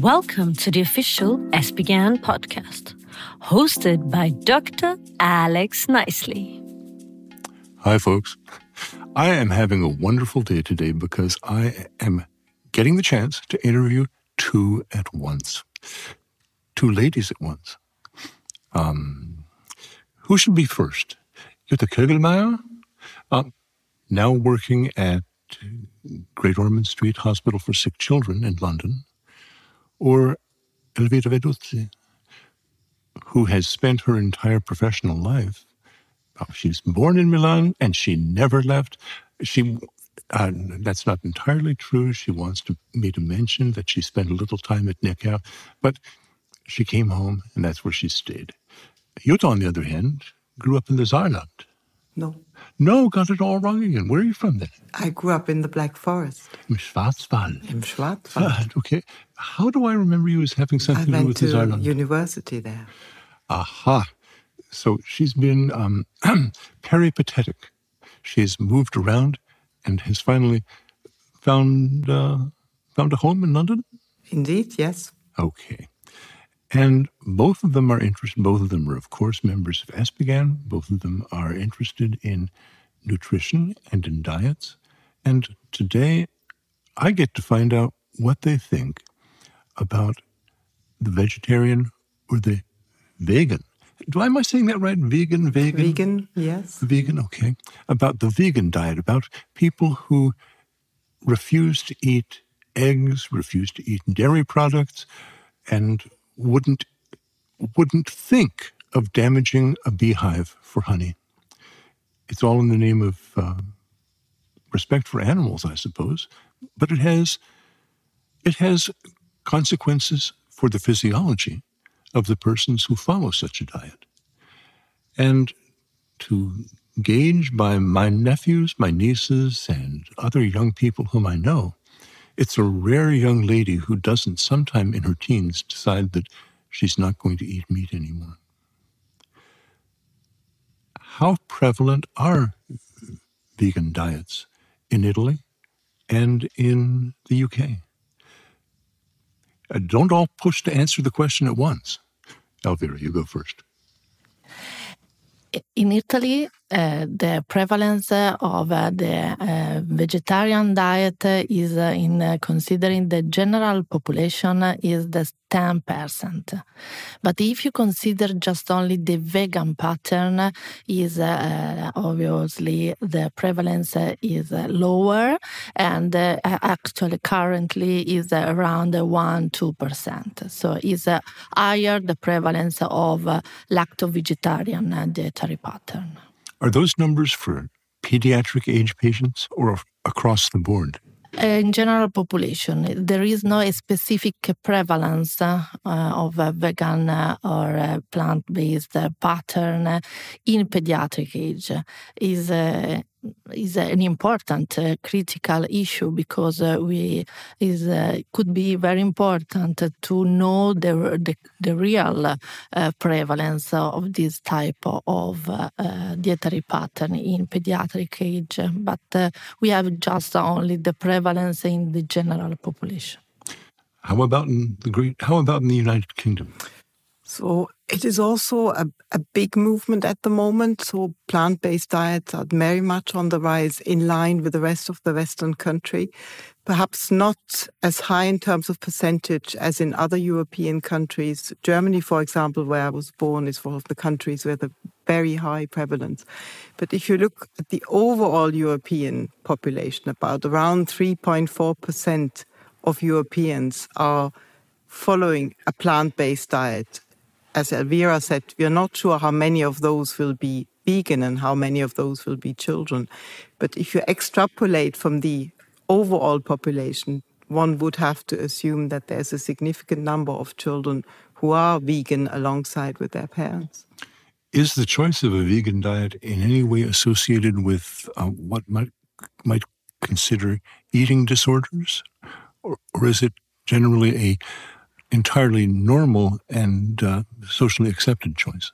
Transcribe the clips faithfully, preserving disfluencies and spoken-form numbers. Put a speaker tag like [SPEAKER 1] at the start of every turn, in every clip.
[SPEAKER 1] Welcome to the official Esbjerg podcast, hosted by Doctor Alex Nicely.
[SPEAKER 2] Hi, folks. I am having a wonderful day today because I am getting the chance to interview two at once. Two ladies at once. Um, who should be first? Jutta Kugelmeier, uh, now working at Great Ormond Street Hospital for Sick Children in London, or Elvira Veduzzi, who has spent her entire professional life. Oh, she was born in Milan and she never left. She, uh, that's not entirely true. She wants to, me to mention that she spent a little time at Neckar, but she came home and that's where she stayed. Jutta, on the other hand, grew up in the Saarland.
[SPEAKER 3] No.
[SPEAKER 2] No, got it all wrong again. Where are you from then?
[SPEAKER 3] I grew up in the Black Forest.
[SPEAKER 2] Im Schwarzwald.
[SPEAKER 3] Im Schwarzwald.
[SPEAKER 2] Okay. How do I remember you as having something
[SPEAKER 3] I
[SPEAKER 2] to do with the
[SPEAKER 3] went to
[SPEAKER 2] Saarland?
[SPEAKER 3] university there.
[SPEAKER 2] Aha. So she's been um, peripatetic. She's moved around and has finally found uh, found a home in London?
[SPEAKER 3] Indeed, yes.
[SPEAKER 2] Okay. And both of them are interested, both of them are, of course, members of Esbjerg. Both of them are interested in nutrition and in diets. And today, I get to find out what they think about the vegetarian or the vegan. Do I, am I saying that right? Vegan, vegan?
[SPEAKER 3] Vegan, yes.
[SPEAKER 2] Vegan, okay. About the vegan diet, about people who refuse to eat eggs, refuse to eat dairy products, and wouldn't wouldn't think of damaging a beehive for honey. It's all in the name of uh, respect for animals, I suppose, but it has it has consequences for the physiology of the persons who follow such a diet. And to gauge by my nephews, my nieces, and other young people whom I know, it's a rare young lady who doesn't sometime in her teens decide that she's not going to eat meat anymore. How prevalent are vegan diets in Italy and in the U K? Uh, don't all push to answer the question at once. Elvira, you go first.
[SPEAKER 4] In Italy, uh, the prevalence of uh, the uh, vegetarian diet is, uh, in uh, considering the general population, uh, is the ten percent. But if you consider just only the vegan pattern, is uh, obviously the prevalence is uh, lower, and uh, actually currently is around one to two percent. So is uh, higher the prevalence of uh, lacto-vegetarian dietary pattern.
[SPEAKER 2] Are those numbers for pediatric age patients or across the board?
[SPEAKER 4] In general population, there is no specific prevalence uh, of a vegan uh, or uh, plant-based uh, pattern uh, in pediatric age. Is uh, is an important uh, critical issue because uh, we is uh, could be very important to know the the, the real uh, prevalence of this type of uh, uh, dietary pattern in pediatric age. But uh, we have just only the prevalence in the general population.
[SPEAKER 2] How about in the great? How about in the United Kingdom?
[SPEAKER 3] So it is also a, a big movement at the moment. So plant-based diets are very much on the rise in line with the rest of the Western country. Perhaps not as high in terms of percentage as in other European countries. Germany, for example, where I was born, is one of the countries with a very high prevalence. But if you look at the overall European population, about around three point four percent of Europeans are following a plant-based diet. As Elvira said, we are not sure how many of those will be vegan and how many of those will be children. But if you extrapolate from the overall population, one would have to assume that there's a significant number of children who are vegan alongside with their parents.
[SPEAKER 2] Is the choice of a vegan diet in any way associated with uh, what might might consider eating disorders, or, or is it generally a entirely normal and uh, socially accepted choice?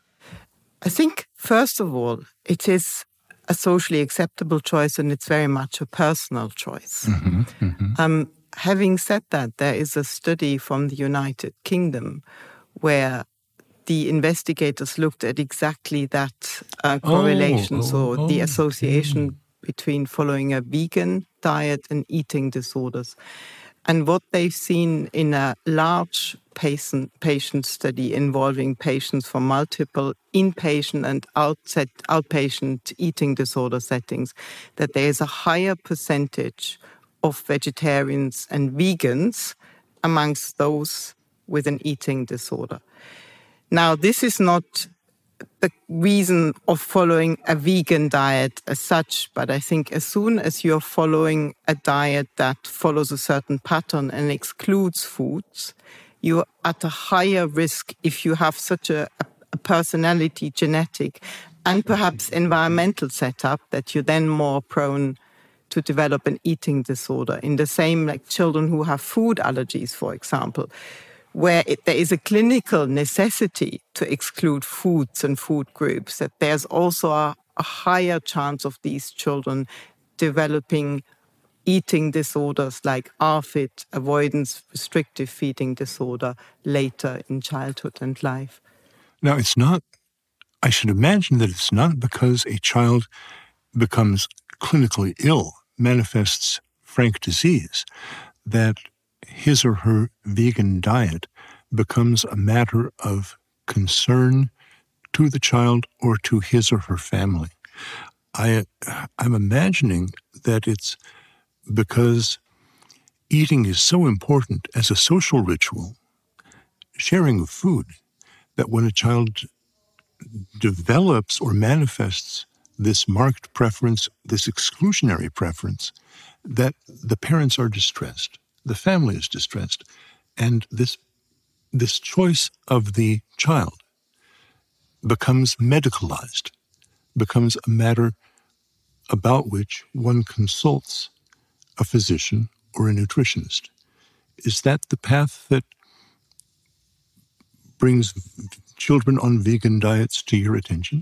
[SPEAKER 3] I think, first of all, it is a socially acceptable choice and it's very much a personal choice.
[SPEAKER 2] Mm-hmm, mm-hmm.
[SPEAKER 3] Um, having said that, there is a study from the United Kingdom where the investigators looked at exactly that uh, correlation,
[SPEAKER 2] oh,
[SPEAKER 3] so
[SPEAKER 2] oh,
[SPEAKER 3] the
[SPEAKER 2] oh,
[SPEAKER 3] association
[SPEAKER 2] mm.
[SPEAKER 3] between following a vegan diet and eating disorders. And what they've seen in a large patient, patient study involving patients from multiple inpatient and outset, outpatient eating disorder settings, that there is a higher percentage of vegetarians and vegans amongst those with an eating disorder. Now, this is not the reason of following a vegan diet as such, but I think as soon as you're following a diet that follows a certain pattern and excludes foods, you're at a higher risk if you have such a, a personality, genetic, and perhaps environmental setup that you're then more prone to develop an eating disorder. In the same, like children who have food allergies, for example, where it, there is a clinical necessity to exclude foods and food groups, that there's also a, a higher chance of these children developing eating disorders like A R F I D, avoidance restrictive feeding disorder, later in childhood and life.
[SPEAKER 2] Now, it's not, I should imagine that it's not because a child becomes clinically ill, manifests frank disease, that his or her vegan diet becomes a matter of concern to the child or to his or her family. I, I'm imagining that it's because eating is so important as a social ritual, sharing of food, that when a child develops or manifests this marked preference, this exclusionary preference, that the parents are distressed. The family is distressed, and this this choice of the child becomes medicalized, becomes a matter about which one consults a physician or a nutritionist. Is that the path that brings children on vegan diets to your attention?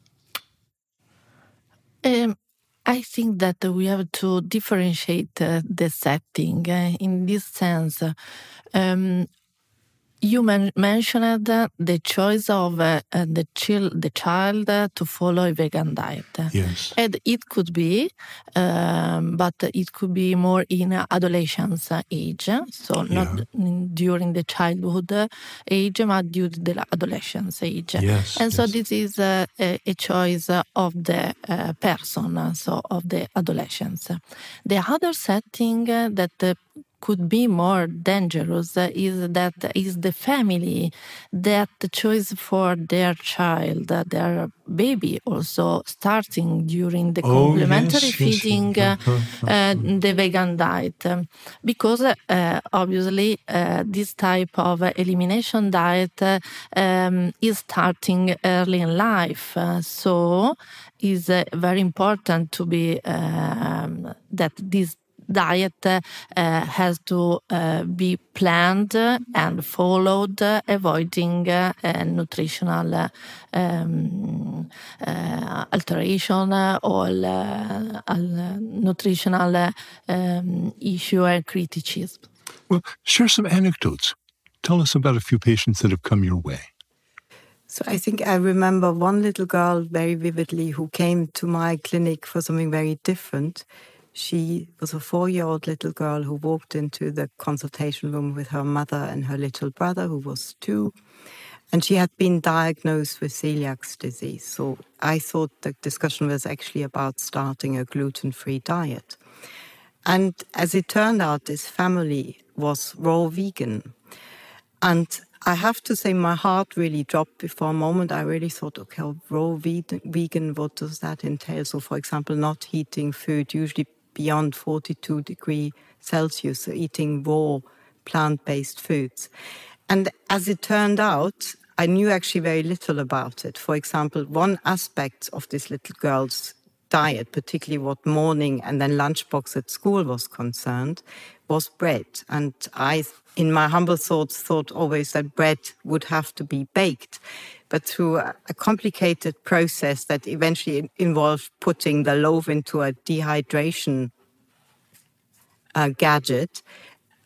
[SPEAKER 4] Um, I think that we have to differentiate uh, the setting. Uh, in this sense, uh, um, you men- mentioned uh, the choice of uh, uh, the, chil- the child uh, to follow a vegan diet.
[SPEAKER 2] Yes.
[SPEAKER 4] And it could be, um, but it could be more in adolescence age, so not
[SPEAKER 2] Yeah.
[SPEAKER 4] in, during the childhood age, but during the adolescence age.
[SPEAKER 2] Yes,
[SPEAKER 4] And so
[SPEAKER 2] yes.
[SPEAKER 4] this is uh, a, a choice of the uh, person, so of the adolescence. The other setting uh, that uh, could be more dangerous uh, is that is the family that choose for their child, uh, their baby, also starting during the
[SPEAKER 2] Oh,
[SPEAKER 4] complementary
[SPEAKER 2] yes, yes,
[SPEAKER 4] feeding
[SPEAKER 2] yes.
[SPEAKER 4] uh, uh, the vegan diet, um, because uh, obviously uh, this type of uh, elimination diet uh, um, is starting early in life, uh, so is uh, very important to be um, that this diet uh, has to uh, be planned and followed, uh, avoiding uh, uh, nutritional uh, um, uh, alteration uh, or uh, uh, nutritional uh, um, issue and criticism.
[SPEAKER 2] Well, share some anecdotes. Tell us about a few patients that have come your way.
[SPEAKER 3] So I think I remember one little girl very vividly who came to my clinic for something very different. She was a four-year-old little girl who walked into the consultation room with her mother and her little brother, who was two. And she had been diagnosed with celiac disease. So I thought the discussion was actually about starting a gluten-free diet. And as it turned out, this family was raw vegan. And I have to say my heart really dropped before a moment. I really thought, okay, raw vegan, what does that entail? So, for example, not heating food usually beyond forty-two degrees Celsius, so eating raw plant-based foods. And as it turned out, I knew actually very little about it. For example, one aspect of this little girl's diet, particularly what morning and then lunchbox at school was concerned, was bread. And I, in my humble thoughts, thought always that bread would have to be baked. But through a complicated process that eventually involved putting the loaf into a dehydration uh, gadget,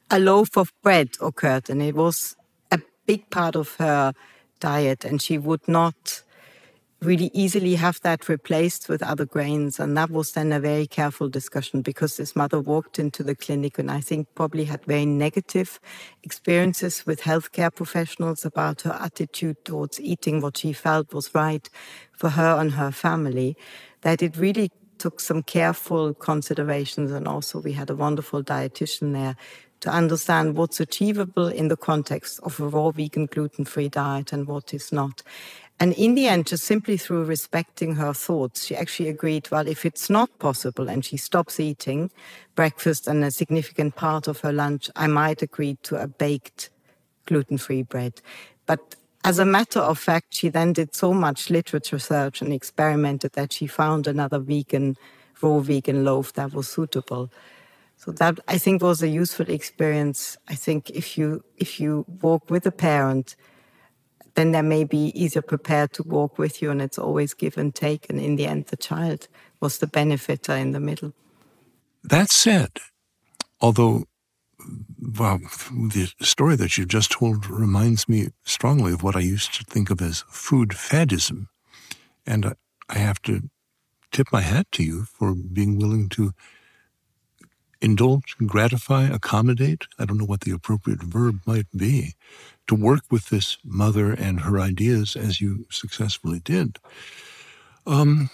[SPEAKER 3] a loaf of bread occurred, and it was a big part of her diet, and she would not really easily have that replaced with other grains. And that was then a very careful discussion, because this mother walked into the clinic and I think probably had very negative experiences with healthcare professionals about her attitude towards eating what she felt was right for her and her family, that it really took some careful considerations. And also we had a wonderful dietitian there to understand what's achievable in the context of a raw vegan gluten-free diet and what is not. And in the end, just simply through respecting her thoughts, she actually agreed, well, if it's not possible and she stops eating breakfast and a significant part of her lunch, I might agree to a baked gluten-free bread. But as a matter of fact, she then did so much literature research and experimented that she found another vegan, raw vegan loaf that was suitable. So that, I think, was a useful experience. I think if you if you walk with a parent, then they may be easier prepared to walk with you, and it's always give and take. And in the end, the child was the benefiter in the middle.
[SPEAKER 2] That said, although well, the story that you just told reminds me strongly of what I used to think of as food faddism. And I have to tip my hat to you for being willing to indulge, gratify, accommodate, I don't know what the appropriate verb might be, to work with this mother and her ideas as you successfully did. Um,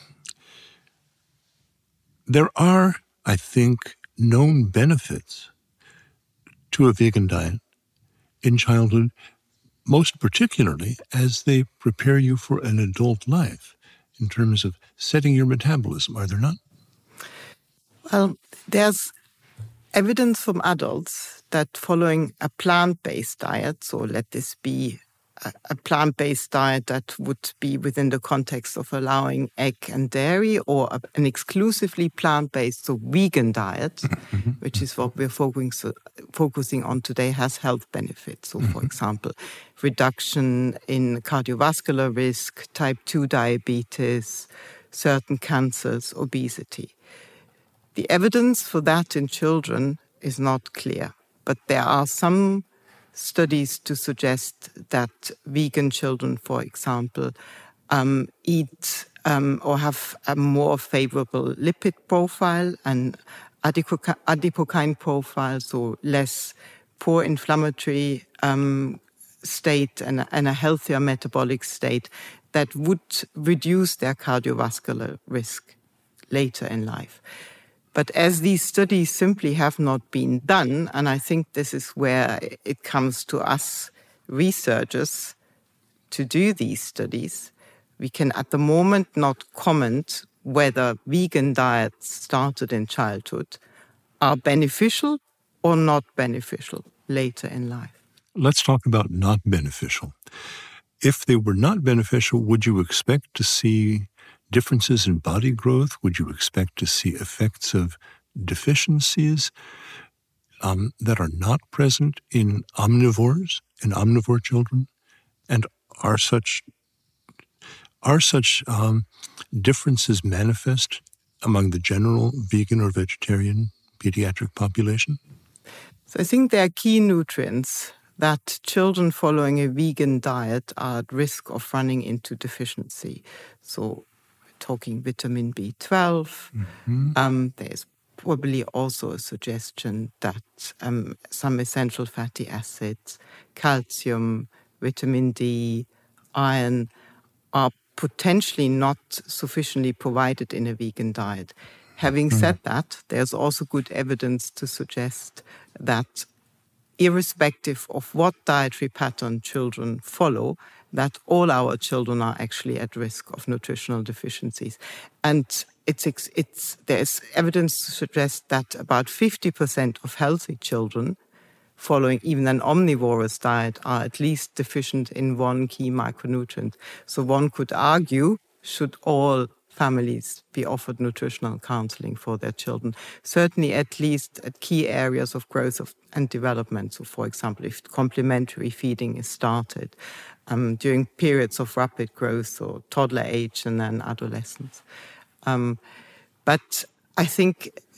[SPEAKER 2] there are, I think, known benefits to a vegan diet in childhood, most particularly as they prepare you for an adult life in terms of setting your metabolism, are there not?
[SPEAKER 3] Well, there's evidence from adults that following a plant-based diet, so let this be a, a plant-based diet that would be within the context of allowing egg and dairy, or a, an exclusively plant-based, so vegan diet, mm-hmm. which is what we're focusing, so, focusing on today, has health benefits. So, mm-hmm. for example, reduction in cardiovascular risk, type two diabetes, certain cancers, obesity. The evidence for that in children is not clear, but there are some studies to suggest that vegan children, for example, um, eat um, or have a more favorable lipid profile and adipokine profile, so less poor inflammatory um, state and, and a healthier metabolic state that would reduce their cardiovascular risk later in life. But as these studies simply have not been done, and I think this is where it comes to us researchers to do these studies, we can at the moment not comment whether vegan diets started in childhood are beneficial or not beneficial later in life.
[SPEAKER 2] Let's talk about not beneficial. If they were not beneficial, would you expect to see differences in body growth? Would you expect to see effects of deficiencies um, that are not present in omnivores, in omnivore children? And are such are such um, differences manifest among the general vegan or vegetarian pediatric population?
[SPEAKER 3] So I think there are key nutrients that children following a vegan diet are at risk of running into deficiency. So talking vitamin B twelve. Mm-hmm. Um, there's probably also a suggestion that um, some essential fatty acids, calcium, vitamin D, iron are potentially not sufficiently provided in a vegan diet. Having mm-hmm. said that, there's also good evidence to suggest that irrespective of what dietary pattern children follow, that all our children are actually at risk of nutritional deficiencies. And it's, it's, there's evidence to suggest that about fifty percent of healthy children following even an omnivorous diet are at least deficient in one key micronutrient. So one could argue, should all families be offered nutritional counseling for their children? Certainly at least at key areas of growth of, and development. So for example, if complementary feeding is started um, during periods of rapid growth or toddler age and then adolescence. Um, but I think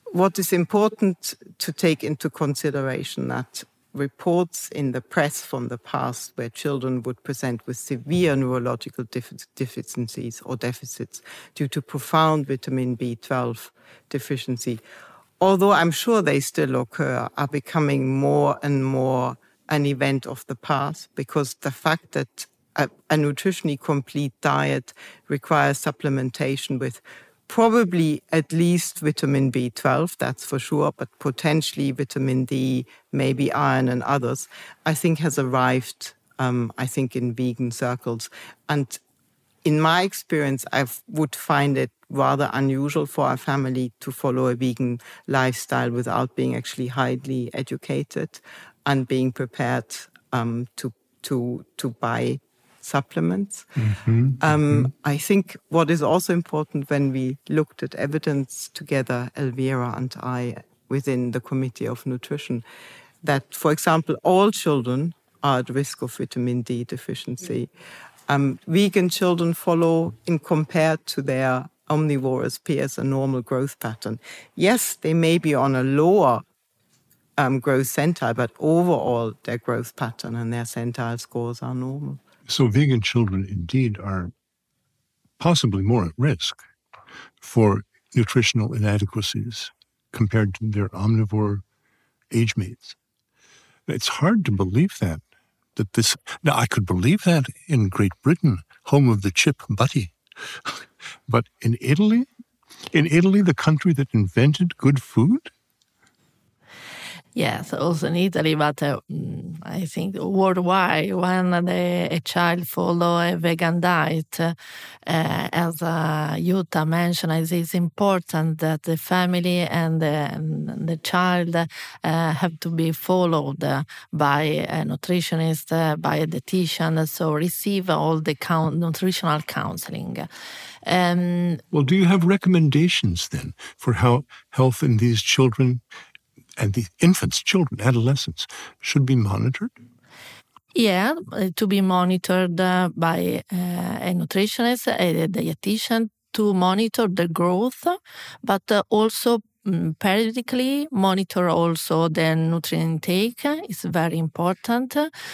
[SPEAKER 3] what is important to take into consideration that reports in the press from the past where children would present with severe neurological defi- deficiencies or deficits due to profound vitamin B twelve deficiency, although I'm sure they still occur, are becoming more and more an event of the past, because the fact that a, a nutritionally complete diet requires supplementation with probably at least vitamin B twelve, that's for sure, but potentially vitamin D, maybe iron and others, I think has arrived, um, I think, in vegan circles. And in my experience, I would find it rather unusual for a family to follow a vegan lifestyle without being actually highly educated and being prepared um, to to to buy supplements. Mm-hmm, um, mm-hmm. I think what is also important when we looked at evidence together, Elvira and I, within the Committee of Nutrition, that, for example, all children are at risk of vitamin D deficiency. Um, vegan children follow, in compared to their omnivorous peers, a normal growth pattern. Yes, they may be on a lower um, growth centile, but overall their growth pattern and their centile scores are normal.
[SPEAKER 2] So vegan children indeed are possibly more at risk for nutritional inadequacies compared to their omnivore age mates. It's hard to believe that. That this now I could believe that in Great Britain, home of the chip butty, but in Italy, in Italy, the country that invented good food.
[SPEAKER 4] Yes, also in Italy, but uh, I think worldwide, when the, a child follow a vegan diet, uh, as uh, Jutta mentioned, it's important that the family and the, and the child uh, have to be followed by a nutritionist, uh, by a dietitian, so receive all the count, nutritional counseling. Um,
[SPEAKER 2] well, do you have recommendations then for how health in these children and the infants, children, adolescents, should be monitored?
[SPEAKER 4] Yeah, to be monitored uh, by uh, a nutritionist, a dietitian, to monitor the growth, but uh, also um, periodically monitor also the nutrient intake. It's very important,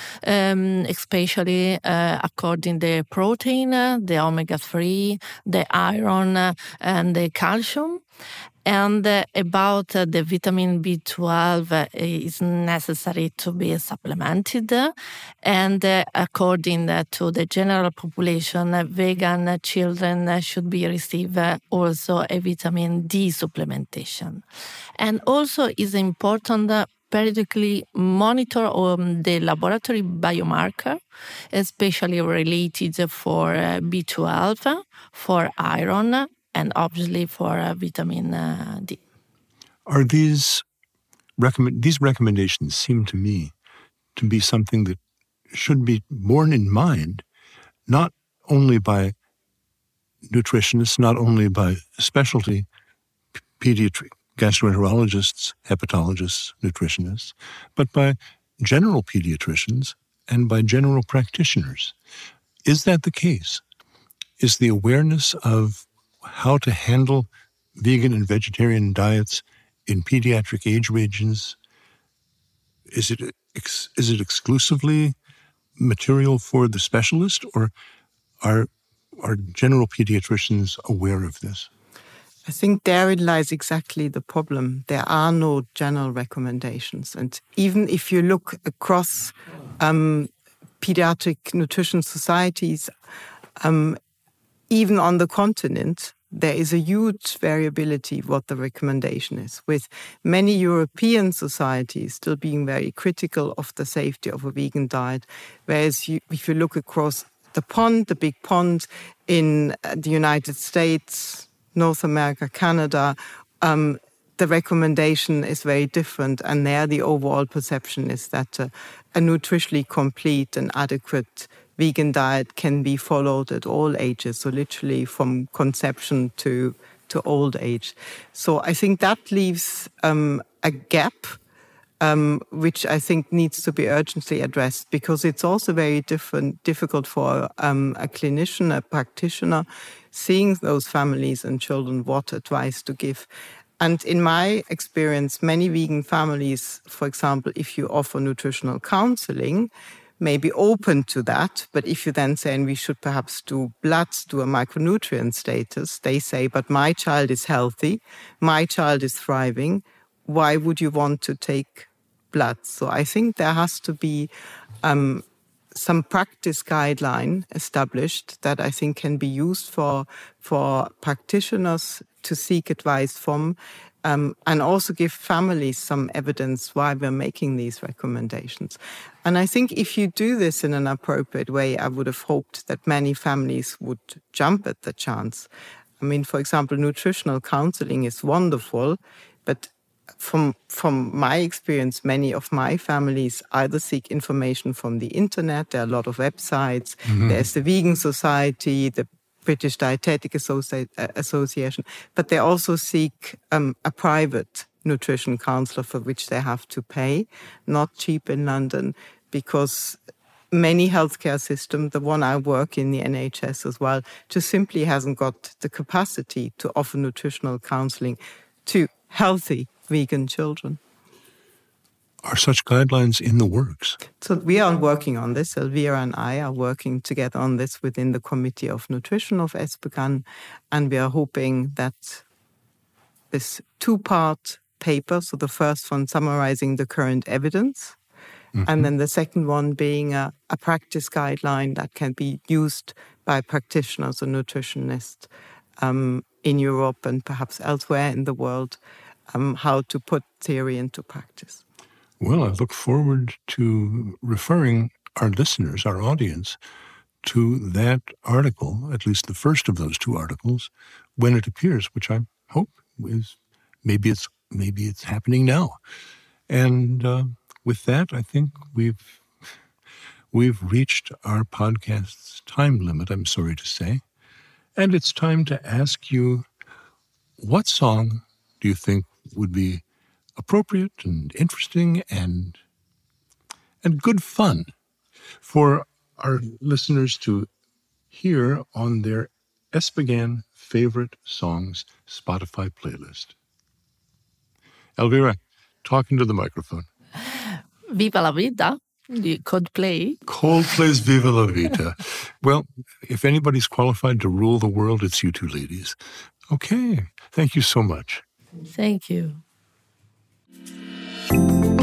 [SPEAKER 4] um, especially uh, according to the protein, the omega three, the iron, uh, and the calcium. And uh, about uh, the vitamin B twelve, uh, is necessary to be supplemented. And uh, according uh, to the general population, uh, vegan children uh, should be receive uh, also a vitamin D supplementation. And also is important uh, periodically monitor um, the laboratory biomarker, especially related for uh, B twelve, for iron, and obviously for uh, vitamin uh, D.
[SPEAKER 2] Are these recommend these recommendations seem to me to be something that should be borne in mind, not only by nutritionists, not only by specialty pediatric gastroenterologists, hepatologists, nutritionists, but by general pediatricians and by general practitioners. Is that the case? Is the awareness of how to handle vegan and vegetarian diets in pediatric age ranges, is it ex, is it exclusively material for the specialist, or are are general pediatricians aware of this?
[SPEAKER 3] I think therein lies exactly the problem. There are no general recommendations. And even if you look across um, pediatric nutrition societies, um, even on the continent, there is a huge variability what the recommendation is, with many European societies still being very critical of the safety of a vegan diet, whereas you, if you look across the pond, the big pond in the United States, North America, Canada, um, the recommendation is very different, and there the overall perception is that uh, a nutritionally complete and adequate vegan diet can be followed at all ages, so literally from conception to, to old age. So I think that leaves um, a gap um, which I think needs to be urgently addressed, because it's also very different, difficult for um, a clinician, a practitioner, seeing those families and children what advice to give. And in my experience, many vegan families, for example, if you offer nutritional counseling, may be open to that. But if you then say, and we should perhaps do bloods, do a micronutrient status, they say, but my child is healthy, my child is thriving, why would you want to take blood? So I think there has to be um, some practice guideline established that I think can be used for, for practitioners to seek advice from, um, and also give families some evidence why we're making these recommendations. And I think if you do this in an appropriate way, I would have hoped that many families would jump at the chance. I mean, for example, nutritional counseling is wonderful, but From from my experience, many of my families either seek information from the internet. There are a lot of websites. Mm-hmm. There's the Vegan Society, the British Dietetic Associ- Association, but they also seek um, a private nutrition counselor for which they have to pay, not cheap in London, because many healthcare systems, the one I work in, the N H S as well, just simply hasn't got the capacity to offer nutritional counseling to healthy vegan children.
[SPEAKER 2] Are such guidelines in the works?
[SPEAKER 3] So we are working on this. Elvira and I are working together on this within the Committee of Nutrition of ESPGHAN, and we are hoping that this two-part paper, so the first one summarizing the current evidence, mm-hmm. and then the second one being a, a practice guideline that can be used by practitioners and nutritionists um, in Europe and perhaps elsewhere in the world, Um, how to put theory into practice.
[SPEAKER 2] Well, I look forward to referring our listeners, our audience, to that article, at least the first of those two articles, when it appears, which I hope is maybe it's maybe it's happening now. And uh, with that, I think we've we've reached our podcast's time limit, I'm sorry to say. And it's time to ask you, what song do you think would be appropriate and interesting and and good fun for our listeners to hear on their ESPGHAN Favorite Songs Spotify playlist? Elvira, talking to the microphone.
[SPEAKER 4] Viva la Vida, Coldplay.
[SPEAKER 2] Coldplay's Viva la Vida. Well, if anybody's qualified to rule the world, it's you two ladies. Okay, thank you so much.
[SPEAKER 4] Thank you.